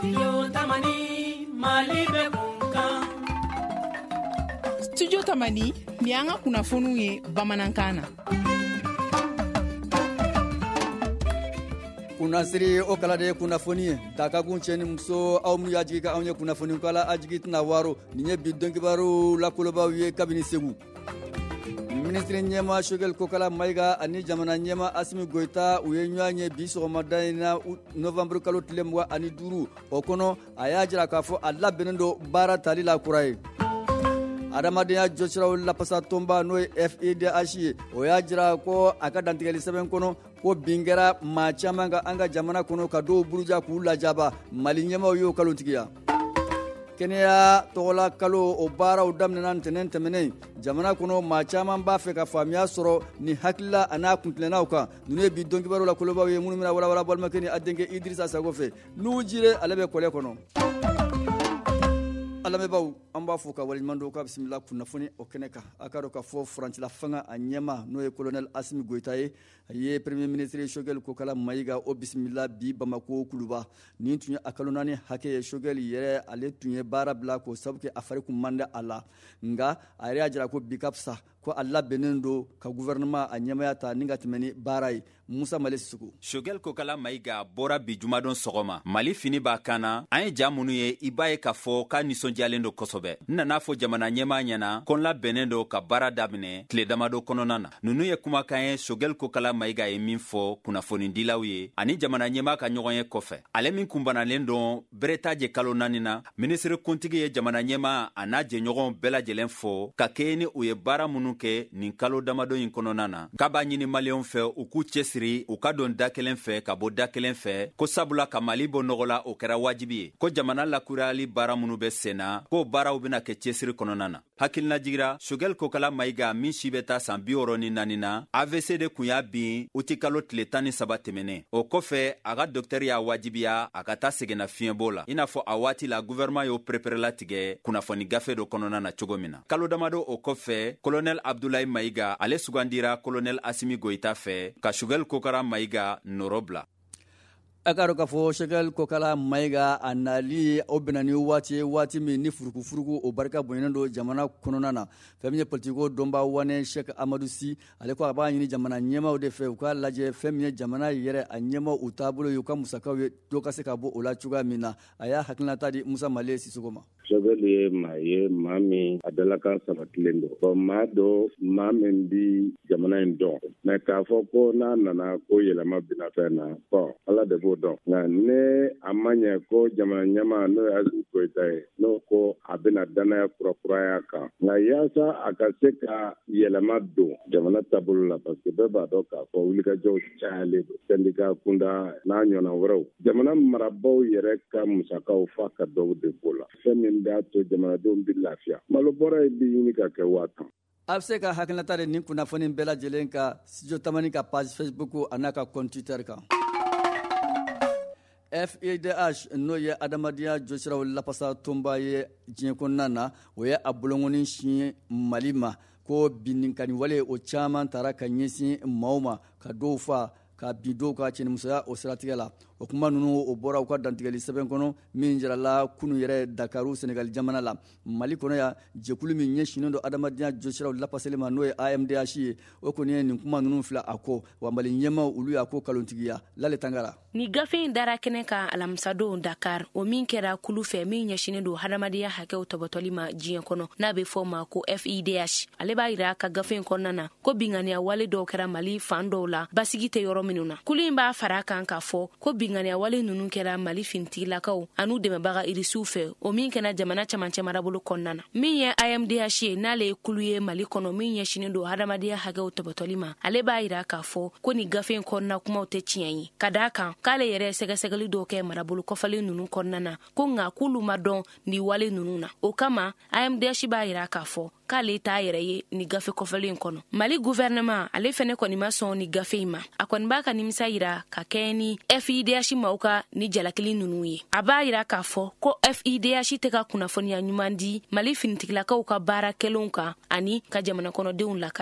Studio Tamani ni an ka kunnafoniw ye bamanankan na. Kunasiri o kala de kunnafoni ye daga kun cɛ ni muso aw minnu y'a jigi ka anw ye kunnafoni kala a jigi tɛna waro nin ye bi dɔnkibaru lakolobaw ye kabini Segu. Ministre ɲɛma Choguel Kokala Mayiga ani jamana ɲɛma Asimi Goita u ye ɲɔgɔn ye bi sɔgɔmada in na novembre kalo tile 25 o kɔnɔ a y'a jira k'a fɔ a labɛnnen don baara tali la kura ye. Adamadenya jɔsiraw lapasa tɔnba n'o ye FIDH ye o y'a jira ko a ka dantigɛli sɛbɛn kɔnɔ ko bin kɛra maa caman ka an ka jamana kɔnɔ ka dɔw buruja k'u lajaba Mali ɲɛmaw y'o kalontigiya. Kɛnɛya tɔgɔla kalo o baaraw daminɛna ntɛnɛn tɛmɛnen jamana kɔnɔ maa caman b'a fɛ ka faamuya sɔrɔ ni hakilila a n'a kuntilennaw kan ninnu ye bi dɔnkibaru la kolobaw ye minnu bɛna walawala balimakɛ ni a denkɛ Idrissa Sago fɛ n'u jire ale bɛ kɔlɛ kɔnɔ. Alamɛbaw an b'a fɔ ka waleɲuman dɔw ka bisimila kunnafoni o kɛnɛ kan a ka dɔn k'a fɔ furancila fanga a ɲɛma n'o ye colonel Asimi Goita ye a ye premier ministre Choguel Kokala Mayiga o bisimila bi Bamako kuluba nin tun ye a kalo 4 hakɛ ye Choguel yɛrɛ ale tun ye baara bila k'o sabu kɛ a fari kun man di a la nka a yɛrɛ y'a jira ko bi ka fisa ko a labɛnnen don ka gouvernement a ɲɛmaya ta ni ka tɛmɛ ni baara ye. Musa Male Sisuku. Choguel Kokala Mayiga bɔra bi jumadon sɔgɔma Mali fini b'a kan na an ye ja minnu ye i b'a ye k'a fɔ k'a nisɔndiyalen don kosɛbɛ n nana fɔ jamana ɲɛmaa ɲɛna ko n labɛnnen don ka baara daminɛ tile damadɔ kɔnɔna na ninnu ye kumakan ye Choguel Kokala Mayiga ye min fɔ kunnafonidilaw ye ani jamana ɲɛmaa ka ɲɔgɔn ye kɔfɛ ale min kunbanalen don bereta je kalo 4 na ministre kuntigi ye jamana ɲɛmaa a n'a jɛɲɔgɔn bɛɛ lajɛlen fɔ ka kɛɲɛ ni u ye baara minnu kɛ nin kalo damadɔ in kɔnɔna na k'a b'a ɲini maliyɛnw fɛ u k'u cɛsiri u ka don da kelen fɛ ka bɔ da kelen fɛ ko sabula ka Mali bɔ nɔgɔ la o kɛra wajibi ye ko jamana lakuruyali baara minnu bɛ sen na k'o baaraw bɛna kɛ cɛsiri kɔnɔna na hakilina jigira Choguel Kokala Mayiga min si bɛ taa san 64 na AVC de kun y'a bin uti kalo tile 13 tɛmɛnen o kɔfɛ a ka docteur y'a wajibiya a ka taa seginna fiɲɛbɔ la i n'a fɔ a waati la gouvernement y'o préparela tigɛ kunnafoni gafe dɔ kɔnɔna na cogo min na kalo damadɔ o kɔfɛ colonel Abdoulaye Mayiga ale sugandira colonel Asimi Goita fɛ ka Choguel Kokala Mayiga nɔrɔ bila. A ka dɔn k'a fɔ Choguel Kokala Mayiga a nali o bɛnna ni waati min ni furukufuruku o barika bonyenen don jamana kɔnɔna na fɛn min ye politiko dɔnbaa wane Cheikh Amadou Sy ale ko a b'a ɲini jamana ɲɛmaaw de fɛ u ka lajɛ fɛn min ye jamana yɛrɛ a ɲɛmaaw u taabolo ye u ka musakaw ye dɔ ka se ka bɔ o la cogoya min na a y'a hakilinata di Musa Male Sisoko ma. Choguel ye maa min a dalakan sabatilen don maa dɔ maa min bi jamana in dɔn mɛ k'a fɔ ko n'a nana ko yɛlɛma bina fɛn na Ala de b'o dɔn nka ne a ma ɲɛ ko jamana ɲɛmaa n'o ye Asimi Goita ye n'o ko a bɛna danaya kurakuraya kan nka yaasa a ka se ka yɛlɛma don jamana taabolo la parce que bɛɛ b'a dɔn k'a fɔ wulikajɔw cayalen don syndicat kunda n'a ɲɔgɔnna wɛrɛw jamana marabaaw yɛrɛ ka musakaw fa ka dɔw de b'o la fɛn min b'a to jamanadenw bi lafiya malo bɔra ye bi ɲini ka kɛ 1000. A bɛ se ka hakilinata de nin kunnafoni bɛɛ lajɛlen ka Studio Tamani ka page Facebook a n'a ka compte Twitter kan. FIDH n'o ye adamadenya jɔsiraw lapasa tɔnba ye diɲɛ kɔnɔna na o ye a bolongɔni siɲɛ Mali ma ko binninkani wale o caman taara ka ɲɛsin maaw ma ka dɔw fa ka bin dɔw ka cɛnimusoya o siratigɛ la o kuma ninnu o bɔra u ka dantigɛli sɛbɛn kɔnɔ min jirala kunu yɛrɛ Dakaru Senegal jamana la Mali kɔnɔ ya jɛkulu min ɲɛsinnen don adamadenya jɔsiraw lapaseli ma n'o ye AMDH ye o kɔni ye nin kuma ninnu fila a kɔ wa Mali ɲɛmaw olu y'a ko kalontigiya Lale Tangara. Ni gafe in dara kɛnɛ kan alamisadon Dakar o min kɛra kulu fɛ min ɲɛsinnen don hadamadenya hakɛw tɔbɔtɔli ma diɲɛ kɔnɔ n'a bɛ fɔ ma ko FIDH ale b'a yira ka gafe in kɔnɔna na ko binganiya wale dɔw kɛra Mali fan dɔw la basigi tɛ yɔrɔ minnu na kulu in b'a fara kan k'a fɔ ko binganiya wale ninnu kɛra Mali finitigilakaw an'u dɛmɛbaga irisiw fɛ o min kɛra jamana camancɛ marabolo kɔnɔna na min ye AMDH ye n'ale ye kulu ye Mali kɔnɔ min ɲɛsinnen don hadamadenya hakɛw tɔbɔtɔli ma ale b'a yira k'a fɔ ko ni gafe in kɔnɔna kumaw tɛ tiɲɛ ye ka d'a kan k'ale yɛrɛ sɛgɛsɛgɛli dɔw kɛ marabolo kɔfalen ninnu kɔnɔna na ko nka k'olu ma dɔn ni wale ninnu na o kama AMDH b'a yira k'a fɔ k'ale t'a yɛrɛ ye ni gafe kɔfalen kɔnɔ Mali gouvernement ale fɛnɛ kɔni ma sɔn ni gafe in ma a kɔni b'a ka nimisa yira ka kɛ ni FIDH maaw ka ni jalakili ninnu ye a b'a yira k'a fɔ ko FIDH tɛ ka kunnafoniya ɲuman di Mali finitigilakaw ka baara kɛlenw kan ani ka jamana kɔnɔdenw lakana.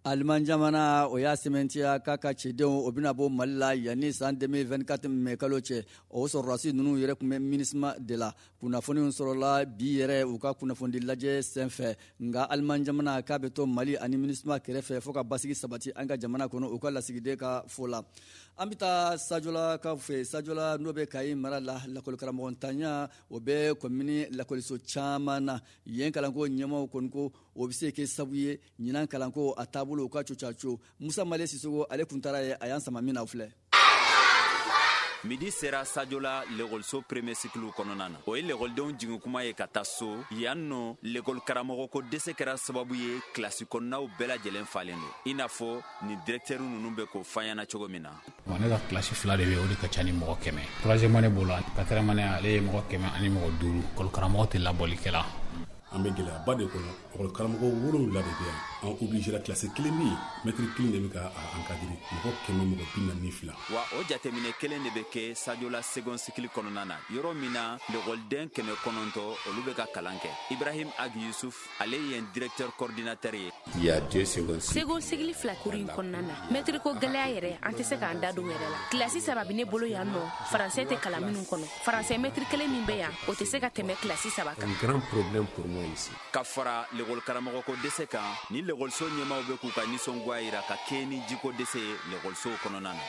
aliman jamana o y'a sɛmɛntiya k'a ka cɛdenw o bɛna bɔ mali la yanni san 2024 mai kalo cɛ o sɔrɔdasi ninnu yɛrɛ tun bɛ minisma de la kunnafoniw sɔrɔla bi yɛrɛ u ka kunnafoni lajɛ sen fɛ nka aliman jamana k'a bɛ to mali ani minisma kɛrɛfɛ fɔ ka basigi sabati an ka jamana kɔnɔ u ka lasigiden ka fo la. An bɛ taa Sajola ka fɛ Sajola n'o bɛ Kayi mara la lakɔlikaramɔgɔntanya o bɛ komini lakɔliso caman na yen kalanko ɲɛmaaw kɔni ko o bɛ se kɛ sababu ye ɲinan kalanko a taabolo u ka cocaco Musa Male Sisogo ale kun taara ye a y'an sama min na filɛ. Midi sera Sajola l'école premier cycle kɔnɔna na o ye l'écoledenw jigin kuma ye ka taa so yan nɔ l'école karamɔgɔ ko dɛsɛ kɛra sababu ye kilasi kɔnɔnaw bɛɛ lajɛlen falen do i n'a fɔ ni directeur ninnu bɛ k'o fɔ an ɲɛna cogo min na. Ne ka kilasi 2 de bɛ o de ka ca ni mɔgɔ 100 troisième année b'o la quatrième année ale ye mɔgɔ 100 ani mɔgɔ 5 école karamɔgɔ tɛ labɔlikɛla. An bɛ gɛlɛyaba de kɔnɔ école karamɔgɔ 7 de bɛ yan an obligé la classe 1 min maître 1 de bɛ ka encadrer mɔgɔ 100 mɔgɔ 42 wa o jateminɛ kelen de bɛ kɛ Sajola second cycle kɔnɔna na yɔrɔ min na l'écoleden 900 olu bɛ ka kalan kɛ Ibrahim Agi Yusuf ale ye directeur coordinateur ye. Il y a 2 secondes second cycle fila kuru in kɔnɔna na maître ko gɛlɛya yɛrɛ an tɛ se k'an da don yɛrɛ la kilasi 3 bɛ ne bolo yan nɔ français tɛ kalan minnu kɔnɔ français maître 1 min bɛ yan o tɛ se ka tɛmɛ kilasi 3 kan. Un grand problème pour moi ici. Ka fara l'école karamɔgɔ ko dɛsɛ kan ni l'écoleso ɲɛmaaw bɛ k'u ka nisɔngoya yira ka kɛ ni jiko dɛsɛ ye l'écoleso kɔnɔna na.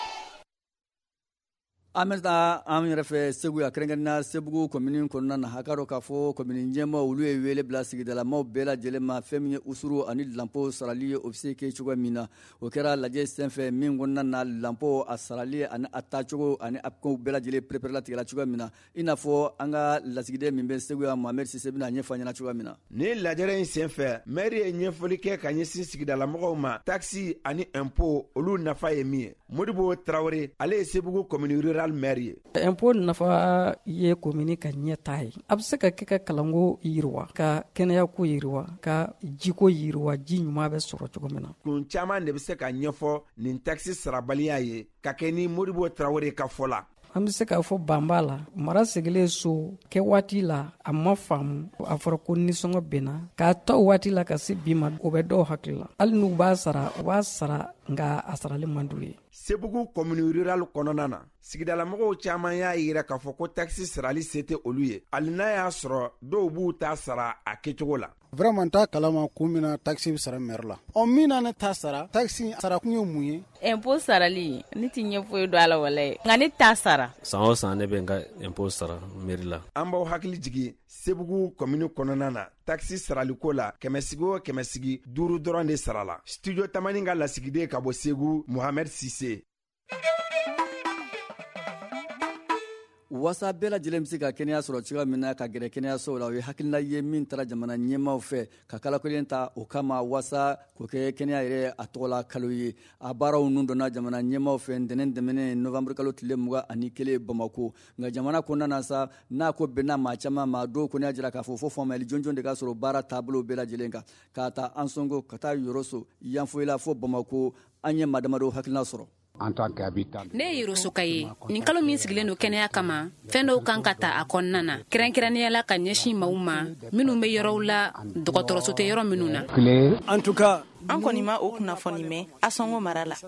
An bɛ taa an yɛrɛ fɛ Segu ya kɛrɛnkɛrɛnnenya Sebugu komini kɔnɔna na a ka dɔn k'a fɔ komini ɲɛmaaw olu ye wele bila sigidalamaw bɛɛ lajɛlen ma fɛn min ye usuru ani lampo sarali ye o bɛ se kɛ cogoya min na o kɛra lajɛ sen fɛ min kɔnɔna na lampo a sarali ani a taacogo ani a kow bɛɛ lajɛlen perepere latigɛla cogoya min na i n'a fɔ an ka lasigiden min bɛ Segu ya Mohamed Sise bɛna ɲɛfɔ an ɲɛna cogoya min na. Ni lajɛrɛ in sen fɛ maire ye ɲɛfɔli kɛ ka ɲɛsin sigidalamɔgɔw ma taxi ani impôt olu nafa ye min ye Modibo Traoré ale ye Sebugu komini rural maire ye. Impôt nafa ye komini ka ɲɛtaa ye a bɛ se ka kɛ ka kalanko yiriwa ka kɛnɛyako yiriwa ka jiko yiriwa ji ɲuman bɛ sɔrɔ cogo min na. Kun caman de bɛ se ka ɲɛfɔ nin taxi sarabaliya ye ka kɛ ni Modibo Traoré ka fɔ la. An bɛ se k'a fɔ banba la mara sigilen so kɛ waati la a ma faamu a fɔra ko nisɔngɔ bɛnna k'a tɔ waati la ka se bi ma o bɛ dɔw hakili la hali n'u b'a sara u b'a sara nka a sarali man d'u ye. Sebugu komini rural kɔnɔna na sigidalamɔgɔw caman y'a yira k'a fɔ ko taxi sarali se tɛ olu ye hali n'a y'a sɔrɔ dɔw b'u ta sara a kɛcogo la. Vraiment t'a kalama kun min na taxi bɛ sara maire la min na ne ta sara taxi sarakun ye mun ye. Impôt sarali ne ti ɲɛ foyi don a la walayi nka ne ta sara. San o san ne bɛ n ka impôt sara maire la. An b'aw hakili jigin Sebugu komini kɔnɔna na taxi saraliko la 100 o 100 5 dɔrɔn de sarala. Studio Tamani ka lasigiden ka bɔ Segu Mohamed Sise. Wasa bɛɛ lajɛlen bɛ se ka kɛnɛya sɔrɔ cogoya min na ka gɛrɛ kɛnɛyasow la o ye hakilina ye min taara jamana ɲɛmaaw fɛ ka kalakolen ta o kama wasa k'o kɛ kɛnɛya yɛrɛ a tɔgɔ la kalo ye a baaraw nun donna jamana ɲɛmaaw fɛ ntɛnɛn tɛmɛnen novembre kalo tile 21 Bamako nka jamana kɔnɔna na sa n'a ko bɛnna maa caman ma dɔw kɔni y'a jira k'a fɔ fo faamuyali jɔnjɔn de ka sɔrɔ baara taabolo bɛɛ lajɛlen kan k'a ta an sɔngo ka taa Yoroso yanfoyila fo Bamako an ye maa damadɔ hakilina sɔrɔ. Ne ye Yorosoka ye nin kalo min sigilen don kɛnɛya kama fɛn dɔw kan ka ta a kɔnɔna na kɛrɛnkɛrɛnnenya la ka ɲɛsin maaw ma minnu bɛ yɔrɔw la dɔgɔtɔrɔso tɛ yɔrɔ minnu na. En tout cas an kɔni ma o kunnafoni mɛn a sɔngo mara la.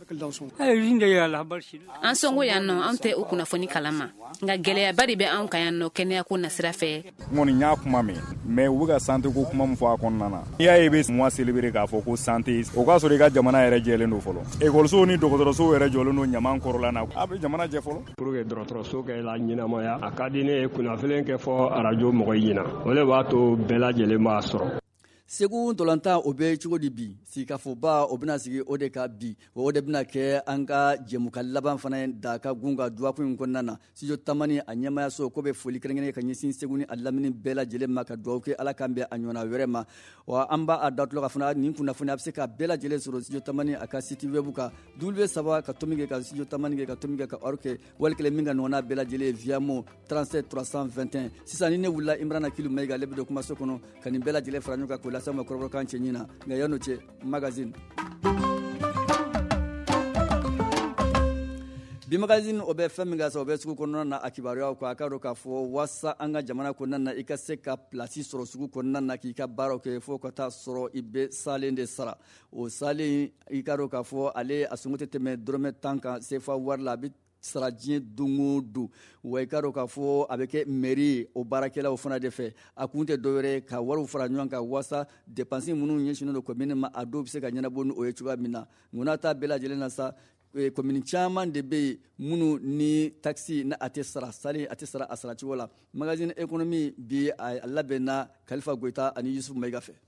An sɔngo yan nɔ an tɛ o kunnafoni kalama nka gɛlɛyaba de bɛ an kan yan nɔ kɛnɛyako nasira fɛ. Ŋɔni n y'a kuma mɛn mais u bɛ ka santé ko kuma min fɔ a kɔnɔna na n'i y'a ye i bɛ mois célébrer k'a fɔ ko santé o k'a sɔrɔ i ka jamana yɛrɛ jɛlen don fɔlɔ écolesow ni dɔgɔtɔrɔsow yɛrɛ jɔlen don ɲaman kɔrɔla na a bɛ jamana jɛ fɔlɔ. Pour que dɔgɔtɔrɔso kɛ la ɲɛnamaya a ka di ne ye kunnafoni kɛ fɔ radio mɔgɔ ɲɛna o de b'a to bɛɛ lajɛlen b'a sɔrɔ. Segu ntolantan o bɛ cogo di bi sikafoba o bɛna sigi o de ka bi o de bɛna kɛ an ka jɛmuka laban fana da ka gun ka duwakun in kɔnɔna na studio Tamani a ɲɛmayaso ko bɛ foli kɛrɛnkɛrɛnnen ka ɲɛsin Segu ni a lamini bɛɛ lajɛlen ma ka duwawu kɛ Ala k'an bɛn a ɲɔgɔnna wɛrɛ ma wa an b'a a datulɔ ka fana nin kunnafoni a bɛ se ka bɛɛ lajɛlen sɔrɔ studio Tamani a ka site web kan W3 ka tomi kɛ ka studio Tamani kɛ ka tomi kɛ ka heure kɛ wali kelen min ka ɲɔgɔnna bɛɛ lajɛlen via mo 37 321 sisan ni ne wulila Imrana Kilu Mayiga ale bɛ don kumaso kɔnɔ ka nin bɛɛ lajɛlen fara ɲɔgɔn kan k'o lase ma kɔrɔbɔrɔkan cɛ ɲina nka yan'o cɛ magazine bi magazine o bɛ fɛn min ka sa o bɛ sugu kɔnɔna na a kibaruyaw ko a ka dɔn k'a fɔ wasa an ka jamana kɔnɔna na i ka se ka plasi sɔrɔ sugu kɔnɔna na k'i ka baaraw kɛ fo ka taa sɔrɔ i bɛ salen de sara o salen i ka dɔn k'a fɔ ale a sɔngɔ tɛ tɛmɛ dɔrɔmɛ 10 kan CFA wari la a bɛ sara diɲɛ don o don wa i ka dɔn k'a fɔ a bɛ kɛ mairie o baarakɛlaw fana de fɛ a kun tɛ dɔwɛrɛ ka wariw fara ɲɔgɔn kan wasa dépenses minnu ɲɛsinnen don commune ma a dɔw bɛ se ka ɲɛnabɔ ni o ye cogoya min na ŋuna ta bɛɛ lajɛlen na sa commune caman de bɛ yen minnu ni taxi na a tɛ sara sali a tɛ sara a sara cogo la magazine économie bi a labɛnna Kalifa Goyita ani Yusuf Mayiga fɛ.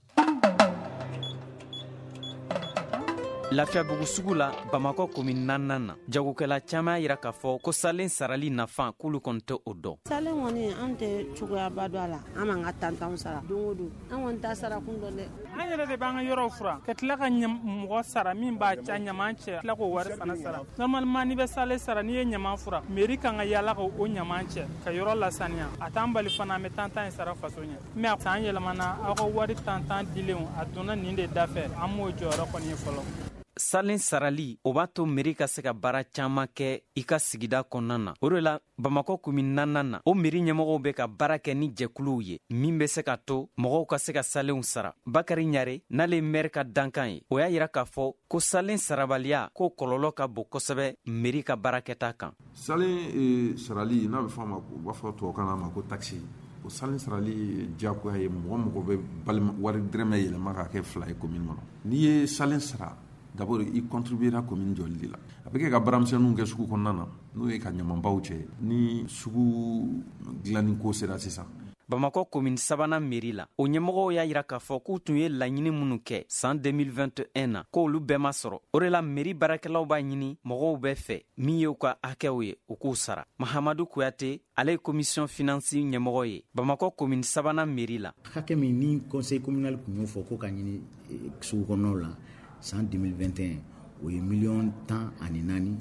Lafiyabugu sugu la Bamakɔ commune 4 na jagokɛla caman yira k'a fɔ ko salen sarali nafa k'olu kɔni tɛ o dɔn. Salen kɔni an tɛ cogoyaba dɔn a la an m'an ka tantanw sara don o don an kɔni t'a sara kun dɔn dɛ. An yɛrɛ de b'an ka yɔrɔw fura ka tila ka mɔgɔ sara min b'a ca ɲaman cɛ tila k'o wari fana sara normalement n'i bɛ salen sara n'i ye ɲaman fura mairie kan ka yaala ka o ɲaman cɛ ka yɔrɔ lasaniya a t'an bali fana an bɛ tantan in sara faso ɲɛ mais san yɛlɛmana aw ka wari tantan dilenw a donna nin de da fɛ an m'o jɔyɔrɔ kɔni ye fɔlɔ. Salen sarali o b'a to mairie ka se ka baara caman kɛ i ka sigida kɔnɔna na o de la Bamakɔ commune 4 na o mairie ɲɛmɔgɔw bɛ ka baara kɛ ni jɛkuluw ye min bɛ se ka to mɔgɔw ka se ka salenw sara. Bakari Ɲare n'ale ye maire ka dankan ye o y'a yira k'a fɔ ko salen sarabaliya ko kɔlɔlɔ ka bon kosɛbɛ mairie ka baarakɛta kan. Salen sarali n'a bɛ fɔ a ma u b'a fɔ tubabukan na ma ko taxi o salen sarali diyagoya ye mɔgɔ bɛ wari dɛrɛmɛ yɛlɛma ka kɛ 2 ye commune kɔnɔ n'i ye salen sara d'abord i contribuera commune jɔli de la a bɛ kɛ ka baaramisɛnninw kɛ sugu kɔnɔna na n'o ye ka ɲamanbaw cɛ ni sugu dilanni ko sera sisan. Bamakɔ commune 3nan mairie la o ɲɛmɔgɔw y'a yira k'a fɔ k'u tun ye laɲini minnu kɛ san 2021 na k'olu bɛɛ ma sɔrɔ o de la mairie baarakɛlaw b'a ɲini mɔgɔw bɛɛ fɛ min ye u ka hakɛw ye u k'u sara. Mahamadu Kuyate ale ye commission finance ɲɛmɔgɔ ye Bamakɔ commune 3nan mairie la. Hakɛ min ni conseil communal tun y'o fɔ ko ka ɲini sugu kɔnɔnaw la san 2021 o ye 10,14,20,2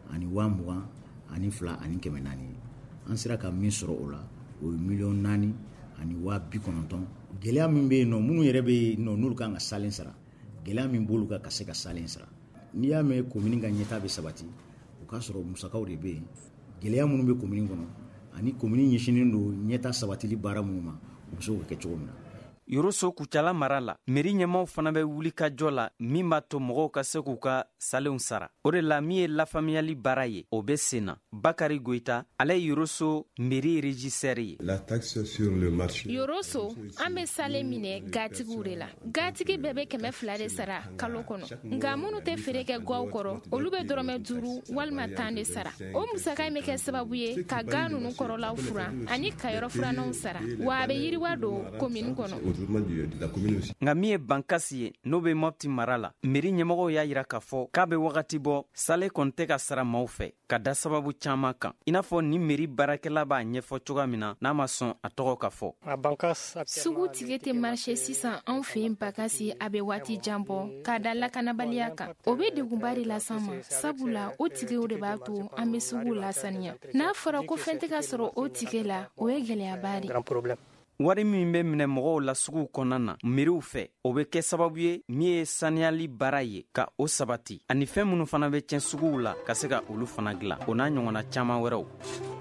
ani 400,400 an sera ka min sɔrɔ o la o ye 4,990,000 gɛlɛya min bɛ yen nɔ minnu yɛrɛ bɛ yen nɔ n'olu kan ka salen sara gɛlɛya min b'olu ka se ka salen sara n'i y'a mɛn commune ka ɲɛtaa bɛ sabati o k'a sɔrɔ musakaw de bɛ yen gɛlɛya minnu bɛ commune kɔnɔ ani commune ɲɛsinnen don ɲɛtaa sabatili baara minnu ma u bɛ se k'o kɛ cogo min na. Yoroso Kucala mara la mairie ɲɛmɔgɔw fana bɛ wuli ka jɔ la min b'a to mɔgɔw ka se k'u ka salenw sara o de la min ye lafaamuyali baara ye o bɛ sen na. Bakari Goyita ale ye Yoroso mairie régisseur ye. La taxe sur le marché. Yoroso an bɛ salen minɛ gatigiw de la gatigi bɛɛ bɛ 200 de sara kalo kɔnɔ nka minnu tɛ feere kɛ gaw kɔrɔ olu bɛ dɔrɔmɛ 5 walima 10 de sara o musaka in bɛ kɛ sababu ye ka ga ninnu kɔrɔlaw furan ani ka yɔrɔ furannaw sara wa a bɛ yiriwa don commune kɔnɔ. Nka min ye bankasi ye n'o bɛ Mopti mara la mairie ɲɛmɔgɔw y'a yira k'a fɔ k'a bɛ wagati bɔ sale kɔni tɛ ka sara maaw fɛ ka da sababu caman kan i n'a fɔ ni mairie baarakɛla b'a ɲɛfɔ cogoya min na n'a ma sɔn a tɔgɔ ka fɔ. Sugu tige tɛ marché sisan anw fɛ yen bankasi a bɛ waati jan bɔ k'a da lakanabaliya kan o bɛ degunba de las'an ma sabula o tigew de b'a to an bɛ sugu lasaniya n'a fɔra ko fɛn tɛ ka sɔrɔ o tige la o ye gɛlɛyaba de. Wari min bɛ minɛ mɔgɔw la suguw kɔnɔna na miiriw fɛ o bɛ kɛ sababu ye min ye saniyali baara ye ka o sabati ani fɛn minnu fana bɛ tiɲɛ suguw la ka se ka olu fana dilan o n'a ɲɔgɔnna caman wɛrɛw.